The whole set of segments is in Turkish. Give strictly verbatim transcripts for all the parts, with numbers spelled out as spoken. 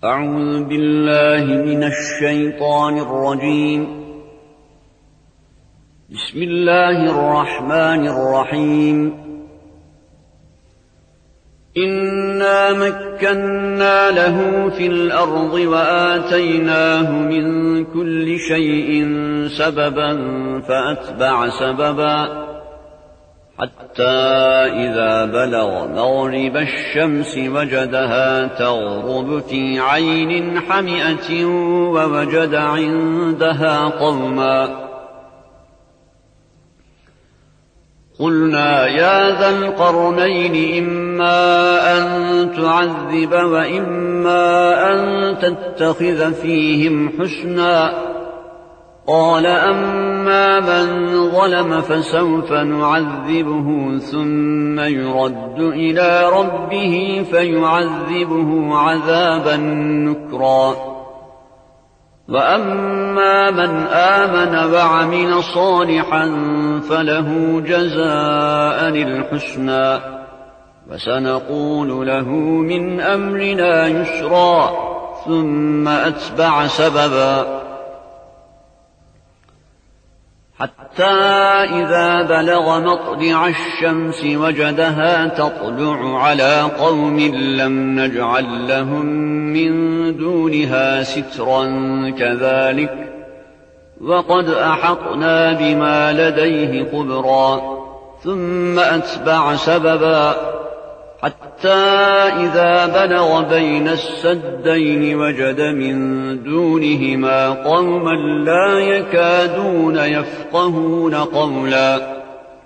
أعوذ بالله من الشيطان الرجيم. بسم الله الرحمن الرحيم. إنا مكنا له في الأرض وآتيناه من كل شيء سببا فأتبع سببا حتى إذا بلغ مغرب الشمس وجدها تغرب في عين حمئة ووجد عندها قوما قلنا يا ذا القرنين إما أن تعذب وإما أن تتخذ فيهم حسنا قال أما من ظلم فسوف نعذبه ثم يرد إلى ربه فيعذبه عذابا نكرا وأما من آمن وعمل صالحا فله جزاء الحسنى وسنقول له من أمرنا يسرا ثم أتبع سببا حتى إذا بلغ مطلع الشمس وجدها تطلع على قوم لم نجعل لهم من دونها سترا كذلك وقد أحطنا بما لديه خبرا ثم أتبع سببا حتى إذا بلغ بين السدين وجد من دونهما قوما لا يكادون يفقهون قولا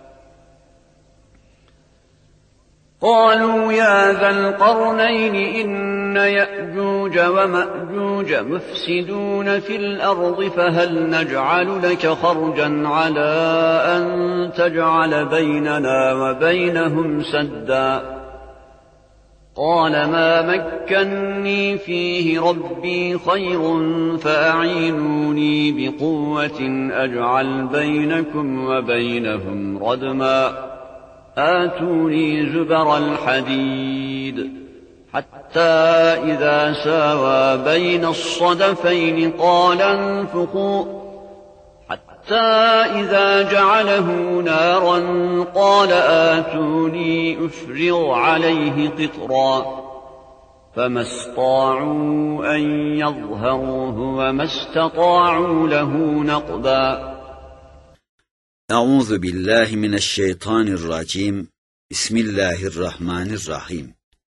قالوا يا ذا القرنين إن يأجوج ومأجوج مفسدون في الأرض فهل نجعل لك خرجا على أن تجعل بيننا وبينهم سدا قال ما مكني فيه ربي خير فأعينوني بقوة أجعل بينكم وبينهم ردما آتوني زبر الحديد حتى إذا ساوى بين الصدفين قال انفخوا حتى إذا جعله نارا قال آتوني أفرغ عليه قطرا فما استطاعوا أن يظهروه وما استطاعوا له نقبا. أعوذ بالله من الشيطان الرجيم. بسم الله الرحمن الرحيم.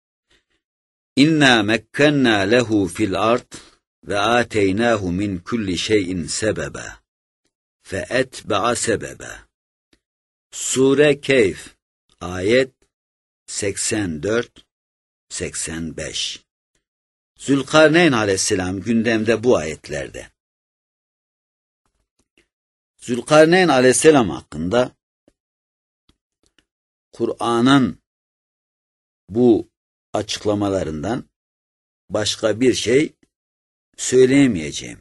إنا مكنا له في الأرض وآتيناه من كل شيء سببا فأتبع سببا. Sure Keyf ayet seksen dört seksen beş. Zülkarneyn aleyhisselam gündemde bu ayetlerde. Zülkarneyn aleyhisselam hakkında Kur'an'ın bu açıklamalarından başka bir şey söyleyemeyeceğim.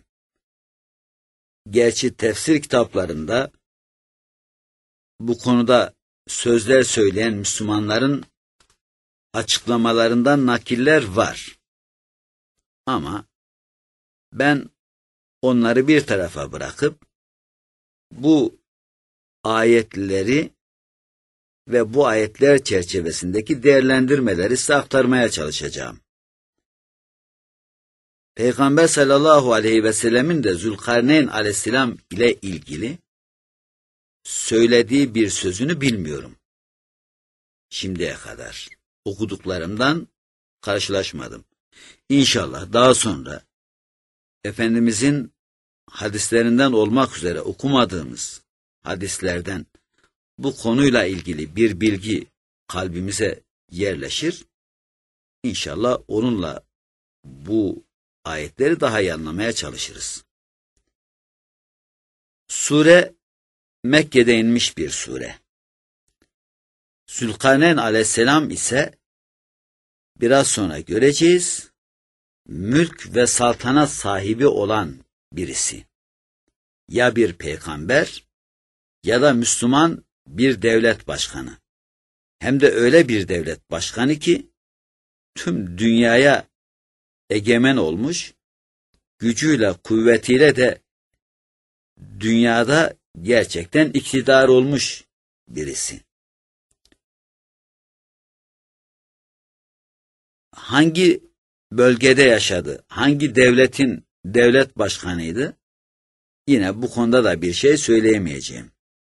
Gerçi tefsir kitaplarında bu konuda sözler söyleyen Müslümanların açıklamalarından nakiller var. Ama ben onları bir tarafa bırakıp bu ayetleri ve bu ayetler çerçevesindeki değerlendirmeleri size aktarmaya çalışacağım. Peygamber sallallahu aleyhi ve sellemin de Zülkarneyn aleyhisselam ile ilgili söylediği bir sözünü bilmiyorum. Şimdiye kadar okuduklarımdan karşılaşmadım. İnşallah daha sonra Efendimizin hadislerinden olmak üzere okumadığımız hadislerden bu konuyla ilgili bir bilgi kalbimize yerleşir. İnşallah onunla bu ayetleri daha iyi anlamaya çalışırız. Sure Mekke'de inmiş bir sure. Zülkarneyn aleyhisselam ise biraz sonra göreceğiz, mülk ve saltanat sahibi olan birisi. Ya bir peygamber ya da Müslüman bir devlet başkanı. Hem de öyle bir devlet başkanı ki tüm dünyaya egemen olmuş, gücüyle, kuvvetiyle de dünyada gerçekten iktidar olmuş birisi. Hangi bölgede yaşadı? Hangi devletin devlet başkanıydı? Yine bu konuda da bir şey söyleyemeyeceğim.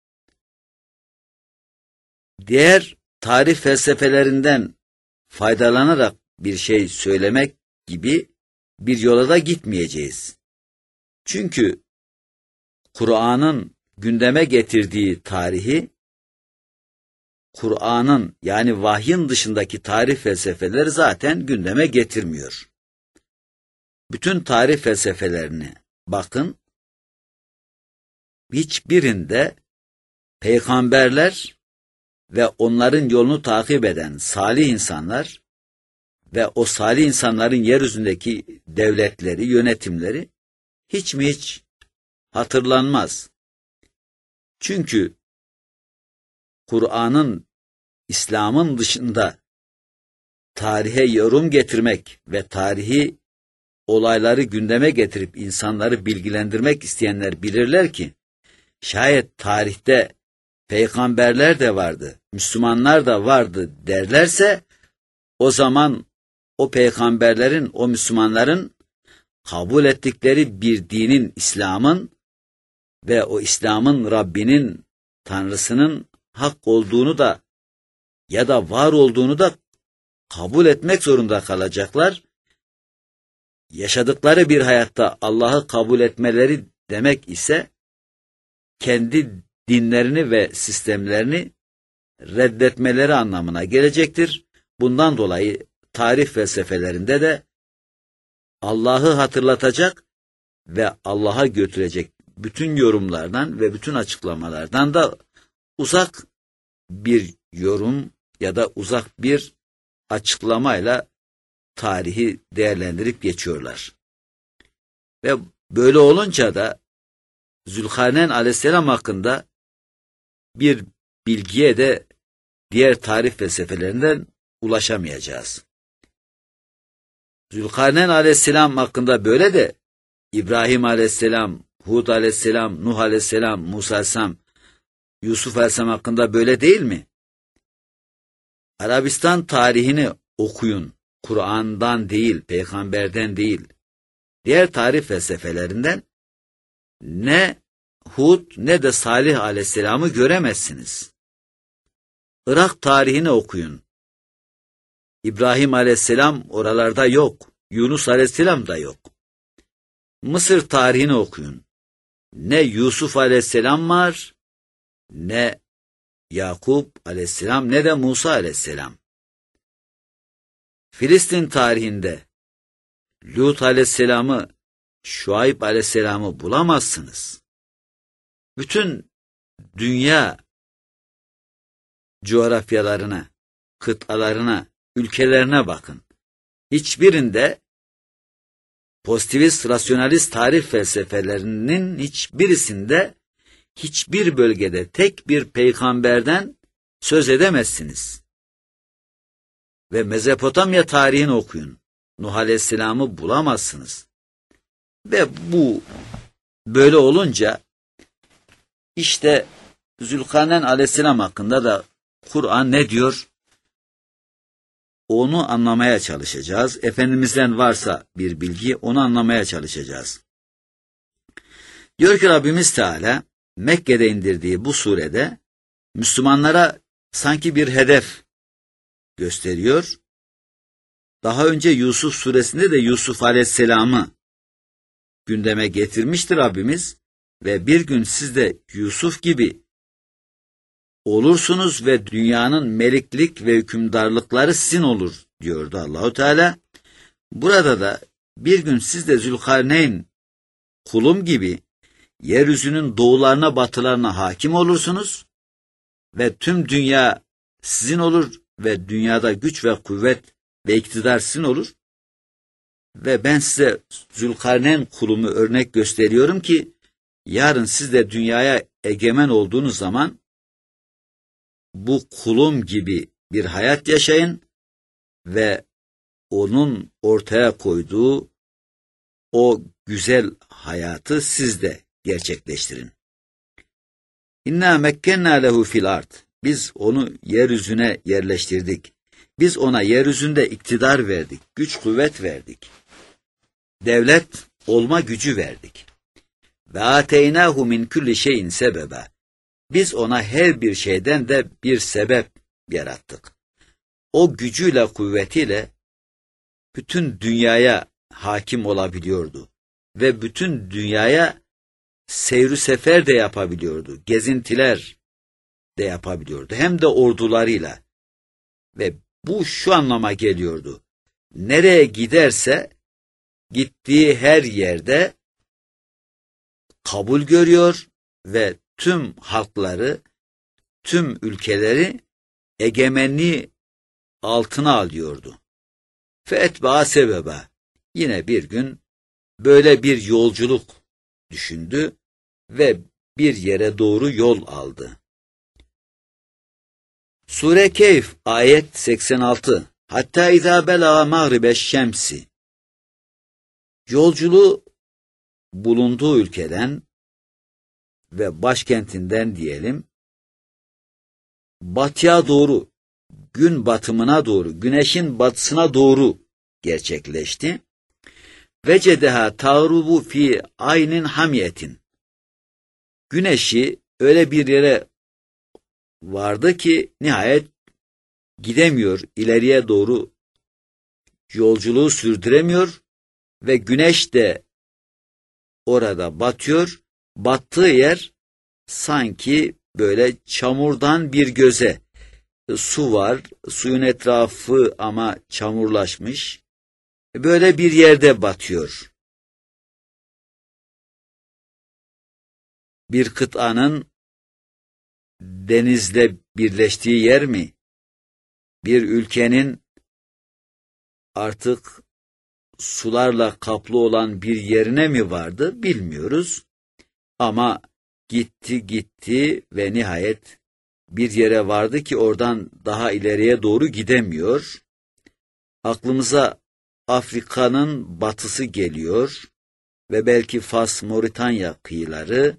Diğer tarih felsefelerinden faydalanarak bir şey söylemek gibi bir yola da gitmeyeceğiz. Çünkü Kur'an'ın gündeme getirdiği tarihi, Kur'an'ın yani vahyin dışındaki tarih felsefeleri zaten gündeme getirmiyor. Bütün tarih felsefelerine bakın, hiçbirinde peygamberler ve onların yolunu takip eden salih insanlar ve o salih insanların yeryüzündeki devletleri, yönetimleri hiç mi hiç hatırlanmaz. Çünkü Kur'an'ın, İslam'ın dışında tarihe yorum getirmek ve tarihi olayları gündeme getirip insanları bilgilendirmek isteyenler bilirler ki, şayet tarihte peygamberler de vardı, Müslümanlar da vardı derlerse, o zaman o peygamberlerin, o Müslümanların kabul ettikleri bir dinin, İslam'ın ve o İslam'ın Rabbinin, Tanrısının hak olduğunu da ya da var olduğunu da kabul etmek zorunda kalacaklar. Yaşadıkları bir hayatta Allah'ı kabul etmeleri demek ise kendi dinlerini ve sistemlerini reddetmeleri anlamına gelecektir. Bundan dolayı tarih felsefelerinde de Allah'ı hatırlatacak ve Allah'a götürecek bütün yorumlardan ve bütün açıklamalardan da uzak bir yorum ya da uzak bir açıklamayla tarihi değerlendirip geçiyorlar. Ve böyle olunca da Zülkarneyn aleyhisselam hakkında bir bilgiye de diğer tarih felsefelerinden ulaşamayacağız. Zülkarneyn aleyhisselam hakkında böyle de İbrahim aleyhisselam, Hud aleyhisselam, Nuh aleyhisselam, Musa aleyhisselam, Yusuf aleyhisselam hakkında böyle değil mi? Arabistan tarihini okuyun. Kur'an'dan değil, peygamberden değil. Diğer tarih felsefelerinden ne Hud ne de Salih aleyhisselamı göremezsiniz. Irak tarihini okuyun. İbrahim aleyhisselam oralarda yok. Yunus aleyhisselam da yok. Mısır tarihini okuyun. Ne Yusuf aleyhisselam var, ne Yakup aleyhisselam, ne de Musa aleyhisselam. Filistin tarihinde Lut aleyhisselamı, Şuayb aleyhisselamı bulamazsınız. Bütün dünya coğrafyalarına, kıtalarına, ülkelerine bakın. Hiçbirinde pozitivist, rasyonalist tarih felsefelerinin hiçbirisinde, hiçbir bölgede tek bir peygamberden söz edemezsiniz. Ve Mezopotamya tarihini okuyun. Nuh Aleyhisselam'ı bulamazsınız. Ve bu böyle olunca işte Zülkarneyn Aleyhisselam hakkında da Kur'an ne diyor? Onu anlamaya çalışacağız. Efendimizden varsa bir bilgi, onu anlamaya çalışacağız. Diyor ki Rabbimiz Teala Mekke'de indirdiği bu surede Müslümanlara sanki bir hedef gösteriyor. Daha önce Yusuf suresinde de Yusuf Aleyhisselam'ı gündeme getirmiştir Rabbimiz ve bir gün siz de Yusuf gibi olursunuz ve dünyanın meliklik ve hükümdarlıkları sizin olur diyordu Allahu Teala. Burada da bir gün siz de Zülkarneyn kulum gibi yeryüzünün doğularına batılarına hakim olursunuz ve tüm dünya sizin olur ve dünyada güç ve kuvvet ve iktidar sizin olur. Ve ben size Zülkarneyn kulumu örnek gösteriyorum ki yarın siz de dünyaya egemen olduğunuz zaman bu kulum gibi bir hayat yaşayın ve onun ortaya koyduğu o güzel hayatı siz de gerçekleştirin. İnna mekkenna lehu fil ard. Biz onu yeryüzüne yerleştirdik. Biz ona yeryüzünde iktidar verdik, güç kuvvet verdik. Devlet olma gücü verdik. Ve ateynahu min kulli şeyin sebebe. Biz ona her bir şeyden de bir sebep yarattık. O gücüyle, kuvvetiyle bütün dünyaya hakim olabiliyordu. Ve bütün dünyaya seyru sefer de yapabiliyordu. Gezintiler de yapabiliyordu. Hem de ordularıyla. Ve bu şu anlama geliyordu. Nereye giderse gittiği her yerde kabul görüyor ve tüm halkları, tüm ülkeleri egemenliği altına alıyordu. Feetba sebebe. Yine bir gün böyle bir yolculuk düşündü ve bir yere doğru yol aldı. Sure Kehf ayet seksen altı. Hatta izâ belâ mağribeş şemsi. Yolculuğu bulunduğu ülkeden ve başkentinden diyelim, batıya doğru, gün batımına doğru, güneşin batısına doğru gerçekleşti. Vecedeha tağrubu fi aynin hamiyetin. Güneşi öyle bir yere vardı ki nihayet gidemiyor, ileriye doğru yolculuğu sürdüremiyor ve güneş de orada batıyor. Battığı yer sanki böyle çamurdan bir göze. Su var, suyun etrafı ama çamurlaşmış. Böyle bir yerde batıyor. Bir kıtanın denizle birleştiği yer mi? Bir ülkenin artık sularla kaplı olan bir yerine mi vardı bilmiyoruz. Ama gitti gitti ve nihayet bir yere vardı ki oradan daha ileriye doğru gidemiyor. Aklımıza Afrika'nın batısı geliyor ve belki Fas, Moritanya kıyıları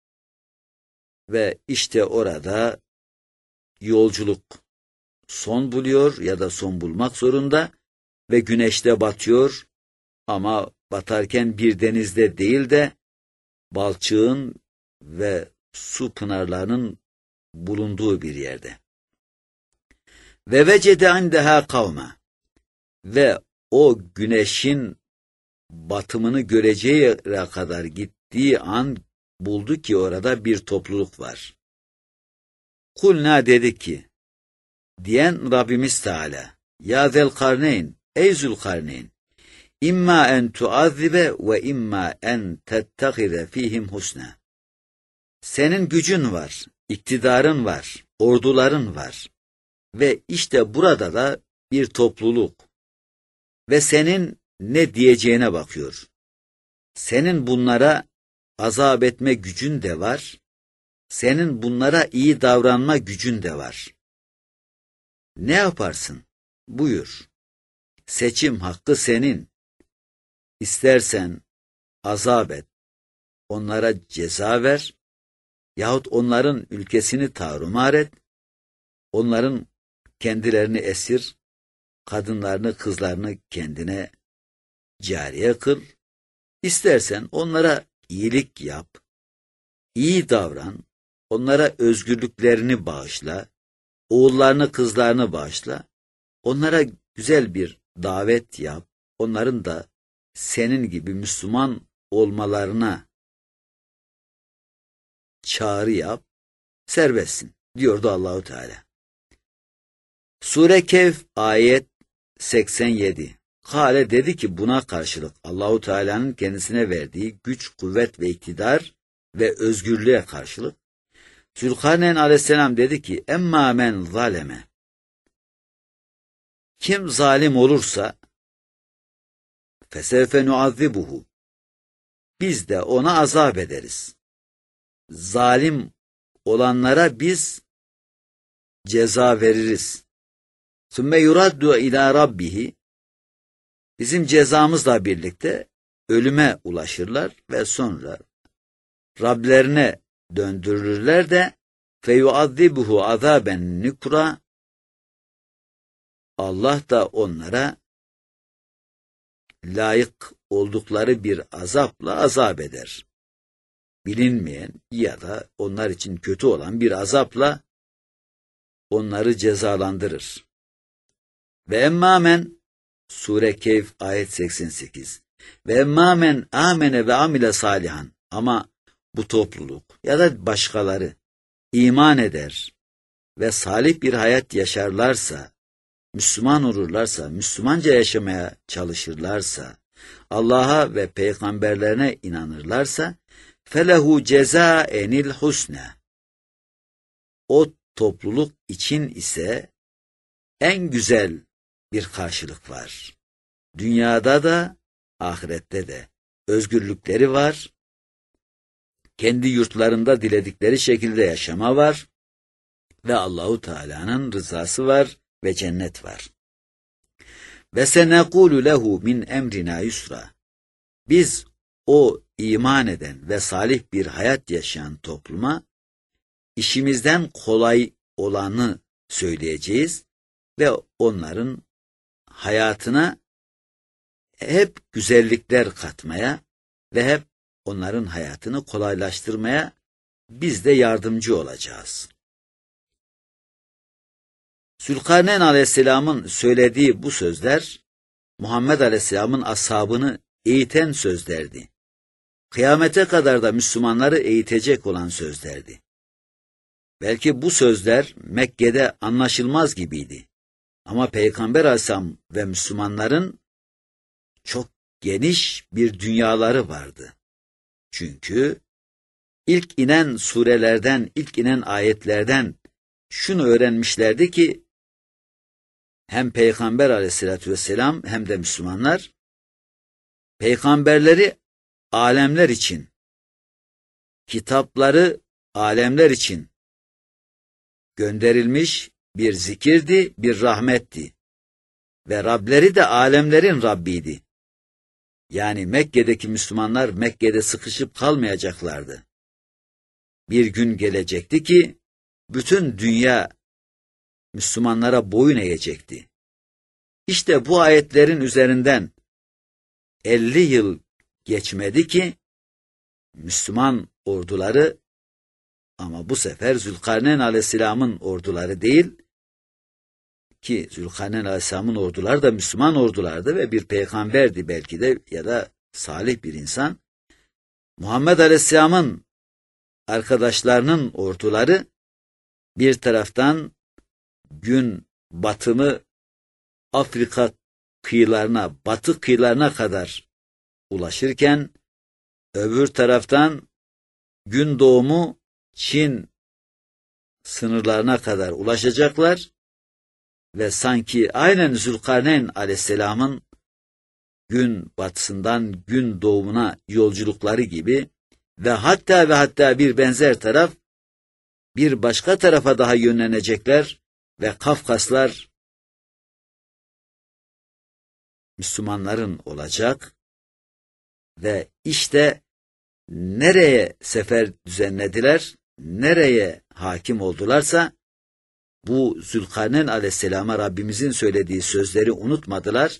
ve işte orada yolculuk son buluyor ya da son bulmak zorunda ve güneşte batıyor ama batarken bir denizde değil de balçığın ve su pınarlarının bulunduğu bir yerde. Ve vecede indeha kavme. Ve o güneşin batımını göreceği yere kadar gittiği an buldu ki orada bir topluluk var. Kulna dedi ki, diyen Rabbimiz Teala, ya Zelkarneyn, ey Zülkarneyn, imma en tuazzibe ve imma en tettehize fihim husna. Senin gücün var, iktidarın var, orduların var ve işte burada da bir topluluk ve senin ne diyeceğine bakıyor. Senin bunlara azap etme gücün de var, senin bunlara iyi davranma gücün de var. Ne yaparsın? Buyur. Seçim hakkı senin. İstersen azap et, onlara ceza ver, yahut onların ülkesini tarumar et, onların kendilerini esir, kadınlarını, kızlarını kendine cariye kıl. İstersen onlara iyilik yap, iyi davran, onlara özgürlüklerini bağışla, oğullarını, kızlarını bağışla, onlara güzel bir davet yap, onların da senin gibi Müslüman olmalarına çağrı yap, serbestsin, diyordu Allahu Teala. Sure Kehf ayet seksen yedi. Kale dedi ki buna karşılık Allahu Teala'nın kendisine verdiği güç, kuvvet ve iktidar ve özgürlüğe karşılık Zülkarneyn aleyhisselam dedi ki emma men zaleme. Kim zalim olursa fesevfe nuazzibuhu. Biz de ona azap ederiz. Zalim olanlara biz ceza veririz. Sümme yuraddu ila rabbihi. bizim cezamızla birlikte ölüme ulaşırlar ve sonra Rablerine döndürürler de feyuazzibuhu azaben nukra, Allah da onlara layık oldukları bir azapla azap eder. Bilinmeyen ya da onlar için kötü olan bir azapla onları cezalandırır. Ve emmâmen Sure Kehf ayet seksen sekiz. Ve emmâmen amene ve amile salihan, ama bu topluluk ya da başkaları iman eder ve salih bir hayat yaşarlarsa, Müslüman olurlarsa, Müslümanca yaşamaya çalışırlarsa, Allah'a ve peygamberlerine inanırlarsa, felehu cezaenil husne. O topluluk için ise en güzel bir karşılık var. Dünyada da, ahirette de özgürlükleri var. Kendi yurtlarında diledikleri şekilde yaşama var ve Allahu Teala'nın rızası var ve cennet var. Ve senekulu lehu min emrina yusra. Biz o iman eden ve salih bir hayat yaşayan topluma işimizden kolay olanı söyleyeceğiz ve onların hayatına hep güzellikler katmaya ve hep onların hayatını kolaylaştırmaya biz de yardımcı olacağız. Zülkarneyn Aleyhisselam'ın söylediği bu sözler, Muhammed Aleyhisselam'ın ashabını eğiten sözlerdi. Kıyamete kadar da Müslümanları eğitecek olan sözlerdi. Belki bu sözler Mekke'de anlaşılmaz gibiydi. Ama Peygamber Aleyhisselam ve Müslümanların çok geniş bir dünyaları vardı. Çünkü ilk inen surelerden, ilk inen ayetlerden şunu öğrenmişlerdi ki, hem Peygamber Aleyhisselatü Vesselam hem de Müslümanlar, peygamberleri alemler için, kitapları alemler için gönderilmiş bir zikirdi, bir rahmetti. Ve Rableri de alemlerin Rabbiydi. Yani Mekke'deki Müslümanlar Mekke'de sıkışıp kalmayacaklardı. Bir gün gelecekti ki, bütün dünya Müslümanlara boyun eğecekti. İşte bu ayetlerin üzerinden elli yıl geçmedi ki, Müslüman orduları, ama bu sefer Zülkarneyn Aleyhisselam'ın orduları değil, ki Zülkarneyn Aleyhisselam'ın orduları da Müslüman ordulardı ve bir peygamberdi belki de ya da salih bir insan. Muhammed Aleyhisselam'ın arkadaşlarının orduları bir taraftan gün batımı Afrika kıyılarına, batı kıyılarına kadar ulaşırken, öbür taraftan gün doğumu Çin sınırlarına kadar ulaşacaklar ve sanki aynen Zülkarneyn Aleyhisselam'ın gün batısından gün doğumuna yolculukları gibi ve hatta ve hatta bir benzer taraf bir başka tarafa daha yönlenecekler ve Kafkaslar Müslümanların olacak ve işte nereye sefer düzenlediler, nereye hakim oldularsa bu Zülkarneyn Aleyhisselam'a Rabbimizin söylediği sözleri unutmadılar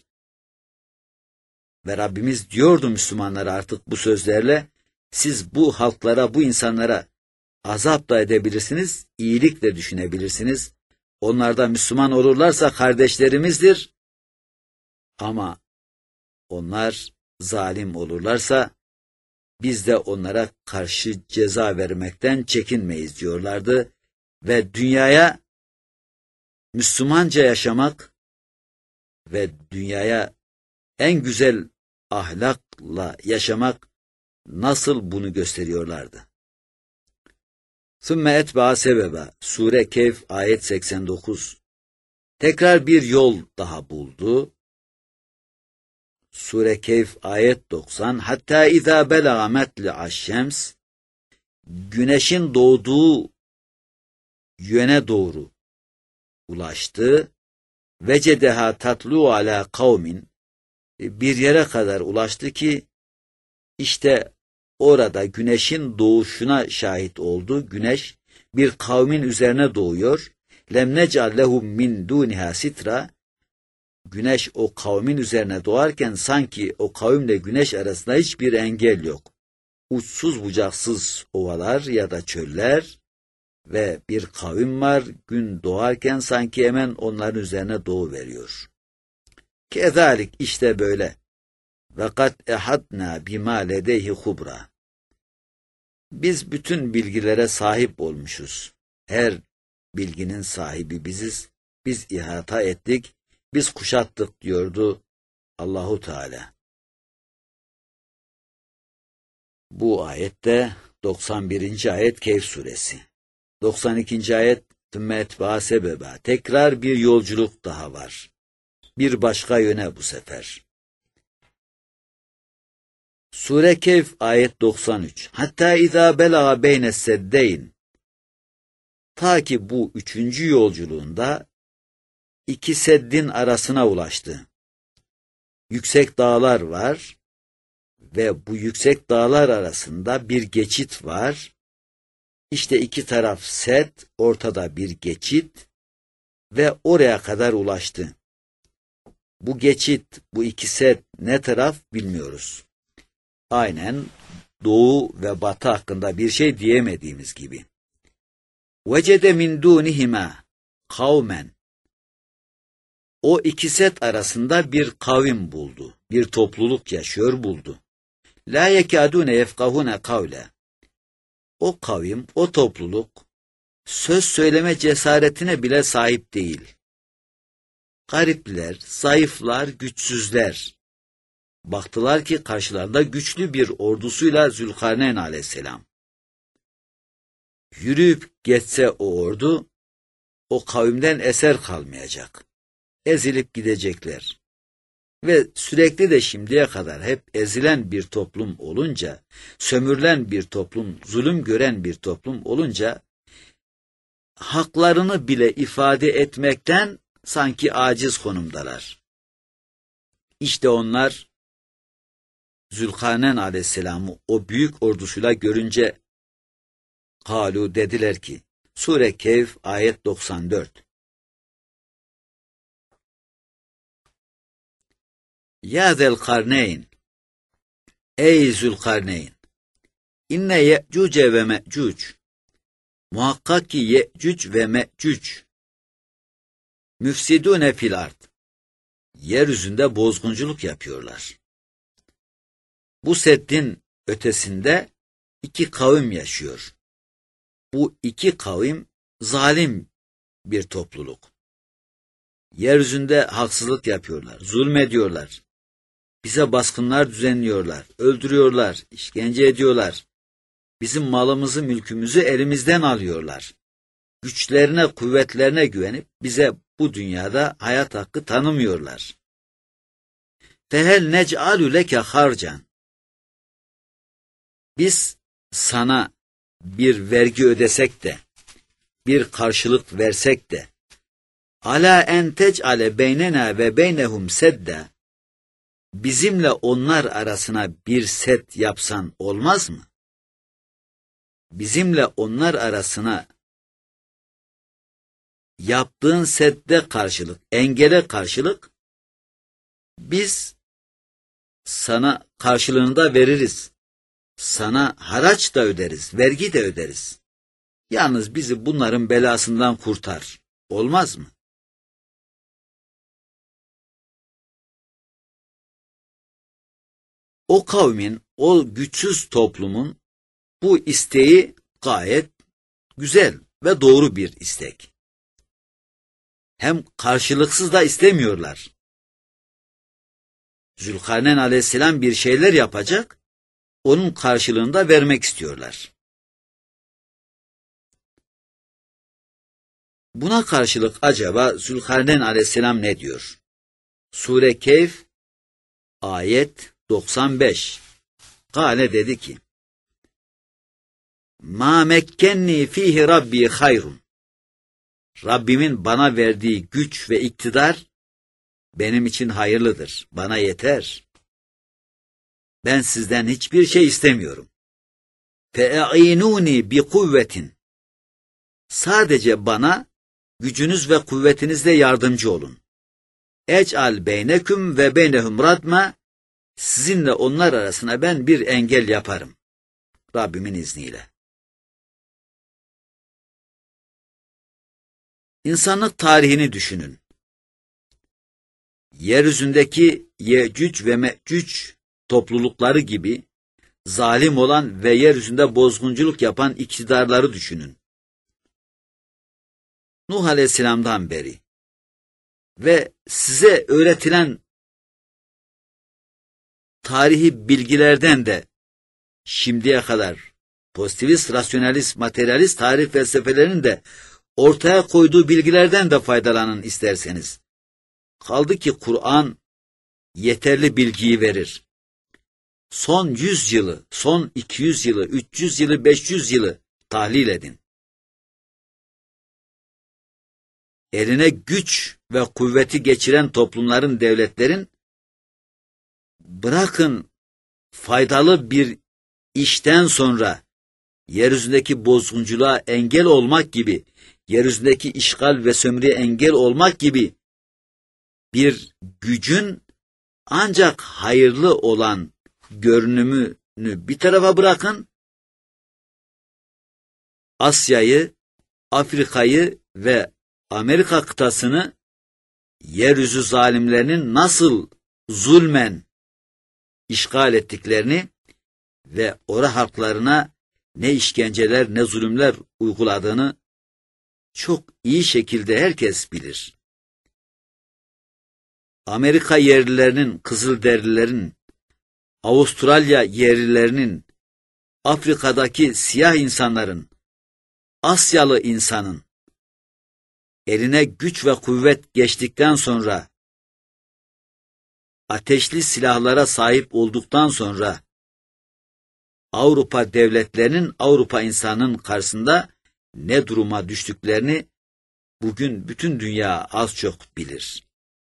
ve Rabbimiz diyordu Müslümanlara artık bu sözlerle, siz bu halklara, bu insanlara azap da edebilirsiniz, iyilik de düşünebilirsiniz. Onlar da Müslüman olurlarsa kardeşlerimizdir. Ama onlar zalim olurlarsa biz de onlara karşı ceza vermekten çekinmeyiz diyorlardı. Ve dünyaya Müslümanca yaşamak ve dünyaya en güzel ahlakla yaşamak nasıl bunu gösteriyorlardı. Sümme etba'a sebebe Sure Kehf ayet seksen dokuz. Tekrar bir yol daha buldu. Sure Kehf ayet doksan. Hatta izâ belâ metli'aş şems, güneşin doğduğu yöne doğru ulaştı. Vecedeha tatlu ala kavmin, bir yere kadar ulaştı ki işte orada güneşin doğuşuna şahit oldu. Güneş bir kavmin üzerine doğuyor. Lem nec'al lehum min duniha sitra. Güneş o kavmin üzerine doğarken sanki o kavimle güneş arasında hiçbir engel yok. Uçsuz bucaksız ovalar ya da çöller ve bir kavim var. Gün doğarken sanki hemen onların üzerine doğuveriyor. Kezalik işte böyle. Ve kad ehadna bima ledeyhi hubra. Biz bütün bilgilere sahip olmuşuz. Her bilginin sahibi biziz. Biz ihata ettik, biz kuşattık diyordu Allahu Teala. Bu ayette doksan birinci ayet Kehf suresi. doksan ikinci ayet tümmet ve sebeba. Tekrar bir yolculuk daha var. Bir başka yöne bu sefer. Sure Kehf ayet doksan üç. Hatta izâ belâ beyne seddeyn. Ta ki bu üçüncü yolculuğunda iki seddin arasına ulaştı. Yüksek dağlar var ve bu yüksek dağlar arasında bir geçit var. İşte iki taraf sed, ortada bir geçit ve oraya kadar ulaştı. Bu geçit, bu iki sed ne taraf bilmiyoruz. Aynen doğu ve batı hakkında bir şey diyemediğimiz gibi. Vecede min dunihima kavmen. O iki set arasında bir kavim buldu. Bir topluluk yaşıyor buldu. La yekadune yefkahune kavle. O kavim, o topluluk söz söyleme cesaretine bile sahip değil. Garipler, zayıflar, güçsüzler. Baktılar ki karşılarında güçlü bir ordusuyla Zülkarneyn aleyhisselam. Yürüyüp geçse o ordu, o kavimden eser kalmayacak. Ezilip gidecekler. Ve sürekli de şimdiye kadar hep ezilen bir toplum olunca, sömürülen bir toplum, zulüm gören bir toplum olunca, haklarını bile ifade etmekten sanki aciz konumdalar. İşte onlar, Zülkarneyn aleyhisselamı o büyük ordusuyla görünce, kalu dediler ki, Sure Kehf ayet doksan dört. Ya Zülkarneyn, ey Zülkarneyn, inne Ye'cuce ve Me'cuc, muhakkak ki Ye'cuc ve Me'cuc, müfsidune fil ard, yeryüzünde bozgunculuk yapıyorlar. Bu seddin ötesinde iki kavim yaşıyor. Bu iki kavim zalim bir topluluk. Yeryüzünde haksızlık yapıyorlar, zulmediyorlar. Bize baskınlar düzenliyorlar, öldürüyorlar, işkence ediyorlar. Bizim malımızı, mülkümüzü elimizden alıyorlar. Güçlerine, kuvvetlerine güvenip bize bu dünyada hayat hakkı tanımıyorlar. Fehel nec'alü leke harcan. Biz sana bir vergi ödesek de, bir karşılık versek de, ala en tec'ale beynena ve beynehum sedde, bizimle onlar arasına bir set yapsan olmaz mı? Bizimle onlar arasına yaptığın sette karşılık, engele karşılık, biz sana karşılığını da veririz. Sana haraç da öderiz, vergi de öderiz. Yalnız bizi bunların belasından kurtar. Olmaz mı? O kavmin, o güçsüz toplumun bu isteği gayet güzel ve doğru bir istek. Hem karşılıksız da istemiyorlar. Zülkarneyn aleyhisselam bir şeyler yapacak, onun karşılığını da vermek istiyorlar. Buna karşılık acaba Zülkarneyn aleyhisselam ne diyor? Sure Kehf ayet doksan beş. Kale dedi ki, Ma mekkenni fihi Rabbi hayrun. Rabbimin bana verdiği güç ve iktidar benim için hayırlıdır. Bana yeter. Ben sizden hiçbir şey istemiyorum. Fe'inuni bi kuvvetin. Sadece bana gücünüz ve kuvvetinizle yardımcı olun. Ec'al beyneküm ve beynehum radma. Sizinle onlar arasına ben bir engel yaparım. Rabbimin izniyle. İnsanlık tarihini düşünün. Yeryüzündeki Yecüc ve Mecüc toplulukları gibi zalim olan ve yeryüzünde bozgunculuk yapan iktidarları düşünün. Nuh Aleyhisselam'dan beri ve size öğretilen tarihi bilgilerden de şimdiye kadar pozitivist, rasyonalist, materyalist tarih felsefelerinin de ortaya koyduğu bilgilerden de faydalanın isterseniz. Kaldı ki Kur'an yeterli bilgiyi verir. Son yüz yılı, son iki yüz yılı, üç yüz yılı, beş yüz yılı tahlil edin. Eline güç ve kuvveti geçiren toplumların, devletlerin bırakın faydalı bir işten sonra yeryüzündeki bozgunculuğa engel olmak gibi, yeryüzündeki işgal ve sömürüye engel olmak gibi bir gücün ancak hayırlı olan görünümünü bir tarafa bırakın, Asya'yı, Afrika'yı ve Amerika kıtasını yeryüzü zalimlerinin nasıl zulmen işgal ettiklerini ve ora halklarına ne işkenceler ne zulümler uyguladığını çok iyi şekilde herkes bilir. Amerika yerlilerinin, Kızılderililerin, Avustralya yerlilerinin, Afrika'daki siyah insanların, Asyalı insanın eline güç ve kuvvet geçtikten sonra, ateşli silahlara sahip olduktan sonra, Avrupa devletlerinin, Avrupa insanının karşısında ne duruma düştüklerini bugün bütün dünya az çok bilir.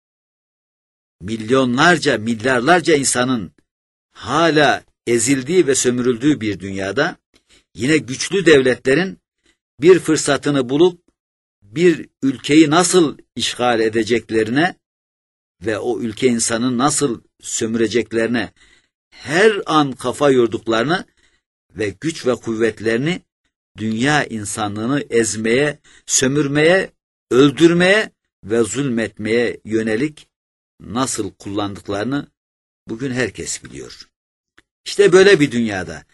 Milyonlarca, milyarlarca insanın hala ezildiği ve sömürüldüğü bir dünyada, yine güçlü devletlerin bir fırsatını bulup bir ülkeyi nasıl işgal edeceklerine ve o ülke insanı nasıl sömüreceklerine her an kafa yorduklarını ve güç ve kuvvetlerini dünya insanlığını ezmeye, sömürmeye, öldürmeye ve zulmetmeye yönelik nasıl kullandıklarını bugün herkes biliyor. İşte böyle bir dünyada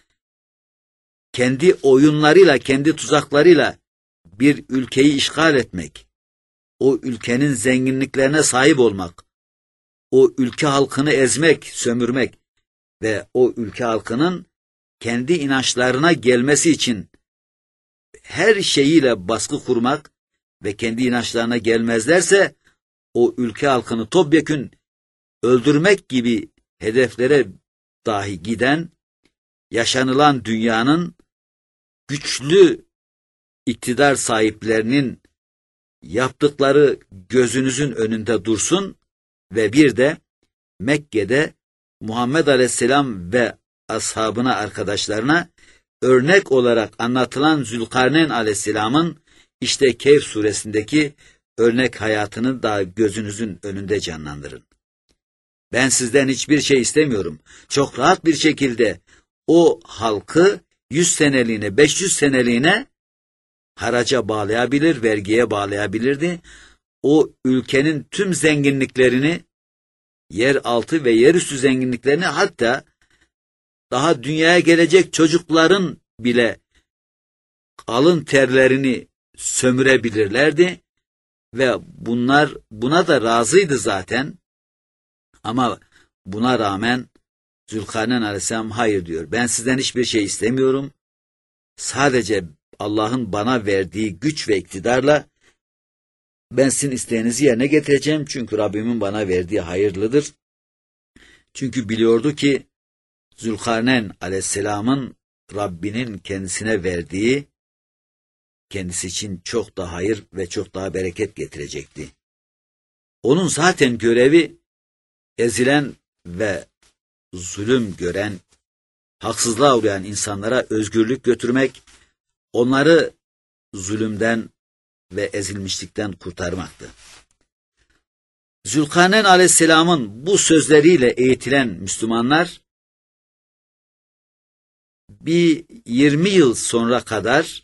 kendi oyunlarıyla, kendi tuzaklarıyla bir ülkeyi işgal etmek, o ülkenin zenginliklerine sahip olmak, o ülke halkını ezmek, sömürmek ve o ülke halkının kendi inançlarına gelmesi için her şeyiyle baskı kurmak ve kendi inançlarına gelmezlerse o ülke halkını topyekün öldürmek gibi hedeflere dahi giden, yaşanılan dünyanın güçlü iktidar sahiplerinin yaptıkları gözünüzün önünde dursun ve bir de Mekke'de Muhammed Aleyhisselam ve ashabına, arkadaşlarına örnek olarak anlatılan Zülkarneyn Aleyhisselam'ın işte Kehf suresindeki örnek hayatını da gözünüzün önünde canlandırın. Ben sizden hiçbir şey istemiyorum. Çok rahat bir şekilde o halkı yüz seneliğine, beş yüz seneliğine haraca bağlayabilir, vergiye bağlayabilirdi. O ülkenin tüm zenginliklerini, yeraltı ve yerüstü zenginliklerini, hatta daha dünyaya gelecek çocukların bile alın terlerini sömürebilirlerdi ve bunlar buna da razıydı zaten. Ama buna rağmen Zülkarneyn Aleyhisselam hayır diyor. Ben sizden hiçbir şey istemiyorum. Sadece Allah'ın bana verdiği güç ve iktidarla ben sizin isteğinizi yerine getireceğim. Çünkü Rabbimin bana verdiği hayırlıdır. Çünkü biliyordu ki Zülkarneyn Aleyhisselam'ın Rabbinin kendisine verdiği kendisi için çok daha hayır ve çok daha bereket getirecekti. Onun zaten görevi ezilen ve zulüm gören, haksızlığa uğrayan insanlara özgürlük götürmek, onları zulümden ve ezilmişlikten kurtarmaktı. Zülkarneyn Aleyhisselam'ın bu sözleriyle eğitilen Müslümanlar bir yirmi yıl sonra kadar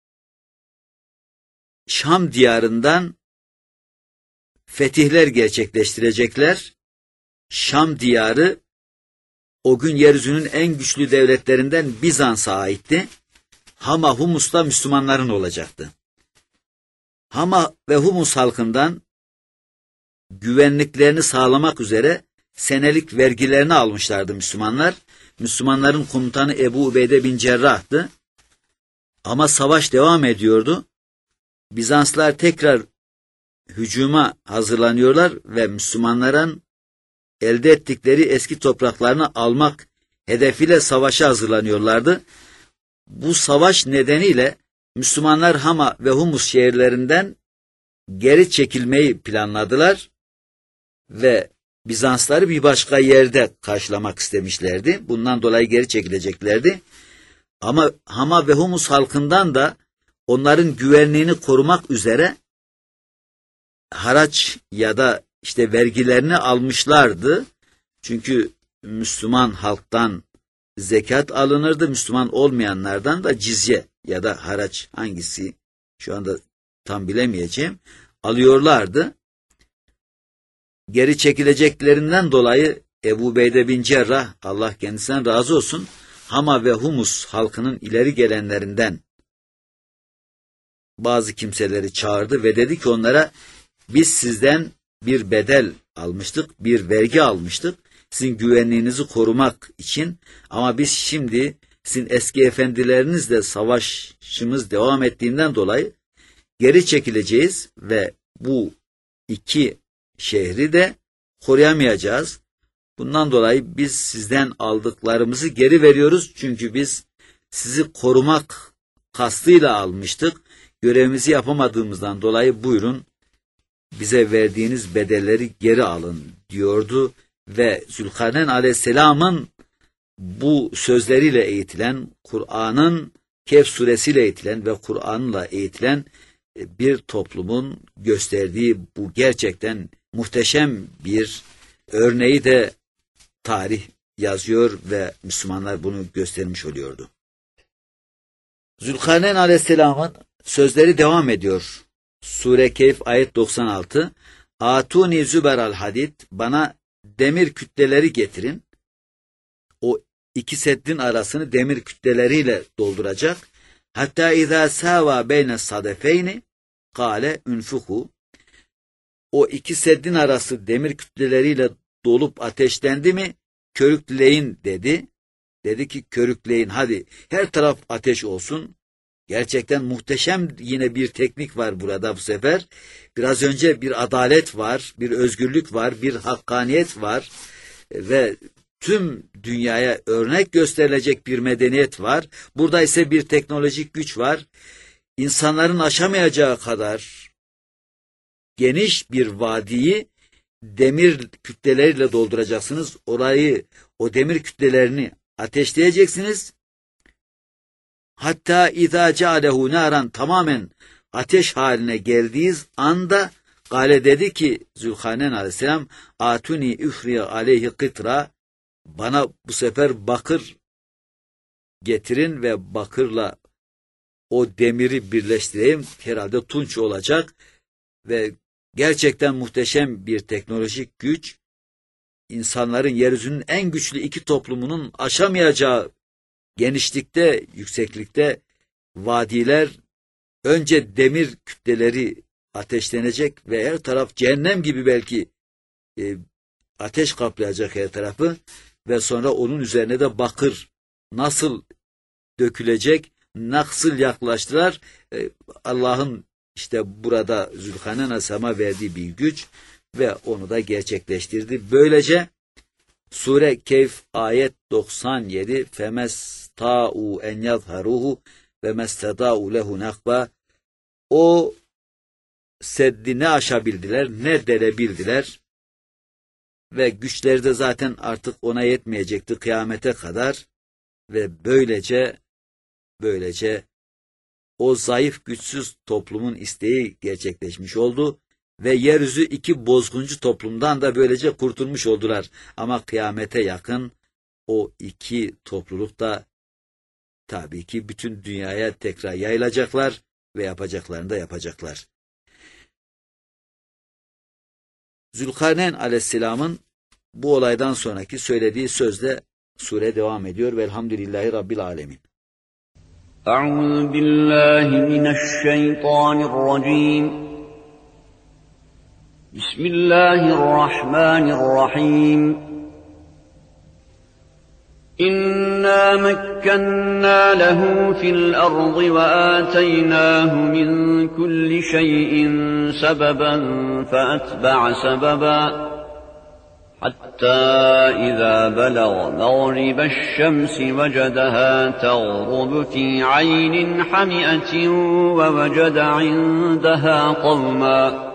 Şam diyarından fetihler gerçekleştirecekler. Şam diyarı o gün yeryüzünün en güçlü devletlerinden Bizans'a aitti. Hama Humus da Müslümanların olacaktı. Hama ve Humus halkından güvenliklerini sağlamak üzere senelik vergilerini almışlardı Müslümanlar. Müslümanların komutanı Ebu Ubeyde bin Cerrah'tı. Ama savaş devam ediyordu. Bizanslar tekrar hücuma hazırlanıyorlar ve Müslümanların elde ettikleri eski topraklarını almak hedefiyle savaşa hazırlanıyorlardı. Bu savaş nedeniyle Müslümanlar Hama ve Humus şehirlerinden geri çekilmeyi planladılar ve Bizansları bir başka yerde karşılamak istemişlerdi. Bundan dolayı geri çekileceklerdi. Ama Hama ve Humus halkından da onların güvenliğini korumak üzere haraç ya da işte vergilerini almışlardı. Çünkü Müslüman halktan zekat alınırdı, Müslüman olmayanlardan da cizye ya da haraç, hangisi şu anda tam bilemeyeceğim, alıyorlardı. Geri çekileceklerinden dolayı Ebu Ubeyde bin Cerrah, Allah kendisinden razı olsun, Hama ve Humus halkının ileri gelenlerinden bazı kimseleri çağırdı ve dedi ki onlara, biz sizden bir bedel almıştık, bir vergi almıştık sizin güvenliğinizi korumak için, ama biz şimdi sizin eski efendilerinizle savaşımız devam ettiğinden dolayı geri çekileceğiz ve bu iki şehri de koruyamayacağız. Bundan dolayı biz sizden aldıklarımızı geri veriyoruz, çünkü biz sizi korumak kastıyla almıştık. Görevimizi yapamadığımızdan dolayı buyurun bize verdiğiniz bedelleri geri alın diyordu ve Zülkarneyn Aleyhisselam'ın bu sözleriyle eğitilen, Kur'an'ın Kehf suresiyle eğitilen ve Kur'an'la eğitilen bir toplumun gösterdiği bu gerçekten muhteşem bir örneği de tarih yazıyor ve Müslümanlar bunu göstermiş oluyordu. Zülkarneyn Aleyhisselam'ın sözleri devam ediyor. Sure Kehf ayet doksan altı. Atuni züberal hadid, bana demir kütleleri getirin. O iki seddin arasını demir kütleleriyle dolduracak. Hatta izâ sâvâ beyne sadefeyni kâle ünfuhu. O iki seddin arası demir kütleleriyle dolup ateşlendi mi körükleyin dedi. Dedi ki körükleyin, hadi her taraf ateş olsun. Gerçekten muhteşem yine bir teknik var burada bu sefer. Biraz önce bir adalet var, bir özgürlük var, bir hakkaniyet var ve tüm dünyaya örnek gösterilecek bir medeniyet var. Burada ise bir teknolojik güç var. İnsanların aşamayacağı kadar geniş bir vadiyi demir kütleleriyle dolduracaksınız. Orayı, o demir kütlelerini ateşleyeceksiniz. Hatta izâ cealehu nâran, tamamen ateş haline geldiği anda Gale dedi ki Zülkarneyn Aleyhisselam, atuni üfriye aleyhi kıtra, bana bu sefer bakır getirin ve bakırla o demiri birleştireyim. Herhalde tunç olacak ve gerçekten muhteşem bir teknolojik güç, insanların yeryüzünün en güçlü iki toplumunun aşamayacağı genişlikte, yükseklikte vadiler, önce demir kütleleri ateşlenecek ve her taraf cehennem gibi belki e, ateş kaplayacak her tarafı ve sonra onun üzerine de bakır nasıl dökülecek, nasıl yaklaştılar, e, Allah'ın işte burada Zülkarneyn Aleyhisselam'a verdiği bir güç ve onu da gerçekleştirdi. Böylece Sure Kehf ayet doksan yedi, femesta'u en yazharuhu ve mesteda'u lehu nakba, o seddi ne aşabildiler ne delebildiler ve güçleri de zaten artık ona yetmeyecekti kıyamete kadar ve böylece böylece o zayıf güçsüz toplumun isteği gerçekleşmiş oldu ve yeryüzü iki bozguncu toplumdan da böylece kurtulmuş oldular. Ama kıyamete yakın o iki topluluk da tabii ki bütün dünyaya tekrar yayılacaklar ve yapacaklarını da yapacaklar. Zülkarneyn aleyhisselamın bu olaydan sonraki söylediği sözle sure devam ediyor. Velhamdülillahi Rabbil alemin. Euzu billahi mineşşeytanirracim. Bismillahirrahmanirrahim. İnna mekkenna lehu fil ardı ve ateynahu min kulli şeyin sebeben feetbe'a sebeba hatta iza belagha mağribeş şemsi vecedeha tağrubu fi aynin hamiyetin ve vecede indeha kavma.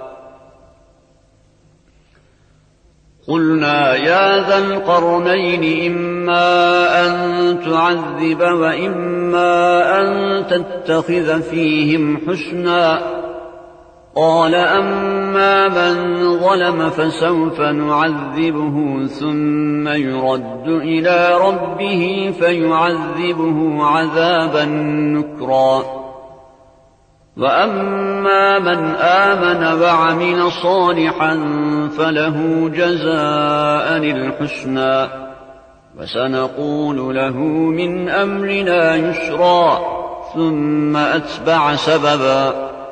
قُلْنَا يَا ذَا الْقَرْنَيْنِ إِمَّا أَن تُعَذِّبَ وَإِمَّا أَن تَتَّخِذَ فِيهِمْ حُسْنًا قَالَ أَمَّا مَنْ ظَلَمَ فَسَوْفَ نُعَذِّبُهُ ثُمَّ يُرَدُّ إِلَى رَبِّهِ فَيُعَذِّبُهُ عَذَابًا نُكْرًا وَأَمَّا مَنْ آمَنَ وَعَمِلَ صَالِحًا فَلَهُ جَزَاءً الْحُسْنَى وَسَنَقُولُ لَهُ مِنْ أَمْرِنَا يُسْرًا ثُمَّ أَتْبَعَ سَبَبًا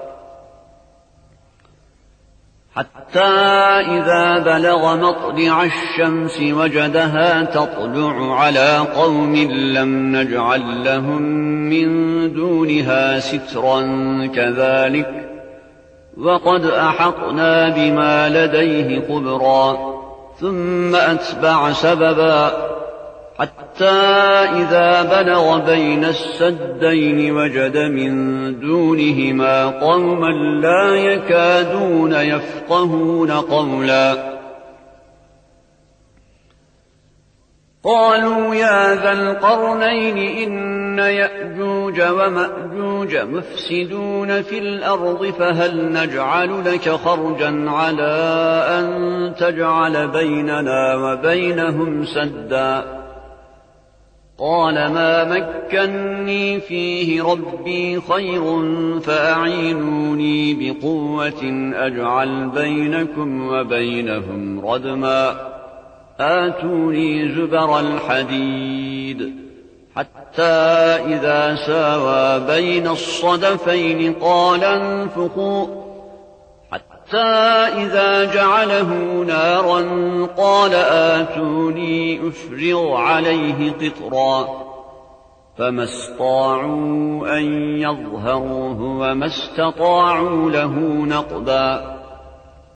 حَتَّى إِذَا بَلَغَ مَطْلِعَ الشَّمْسِ وَجَدَهَا تَطْلُعُ عَلَى قَوْمٍ لَّمْ نَجْعَل لَّهُم مِّن دُونِهَا سِتْرًا كَذَلِكَ وَقَدْ أَحَطْنَا بِمَا لَدَيْهِ خُبْرًا ثُمَّ أَتْبَعَ سَبَبًا حَتَّى إِذَا بَلَغَ بَيْنَ السَّدَّيْنِ وَجَدَ مِن دُونِهِمَا قَوْمًا لَّا يَكَادُونَ يَفْقَهُونَ قَوْلًا قَالُوا يَا ذَا الْقَرْنَيْنِ إِنَّ يَأْجُوجَ وَمَأْجُوجَ مُفْسِدُونَ فِي الْأَرْضِ فَهَلْ نَجْعَلُ لَكَ خَرْجًا عَلَىٰ أَن تَجْعَلَ بَيْنَنَا وَبَيْنَهُمْ سَدًّا قَالَ مَا مَكَّنِّي فِيهِ رَبِّي خَيْرٌ فَأَعِينُونِي بِقُوَّةٍ أَجْعَلْ بَيْنَكُمْ وَبَيْنَهُمْ رَدْمًا آتوني زبر الحديد حتى إذا ساوى بين الصدفين قال انفخوا حتى إذا جعله نارا قال آتوني أفرغ عليه قطرا فما استطاعوا أن يظهروه وما استطاعوا له نقبا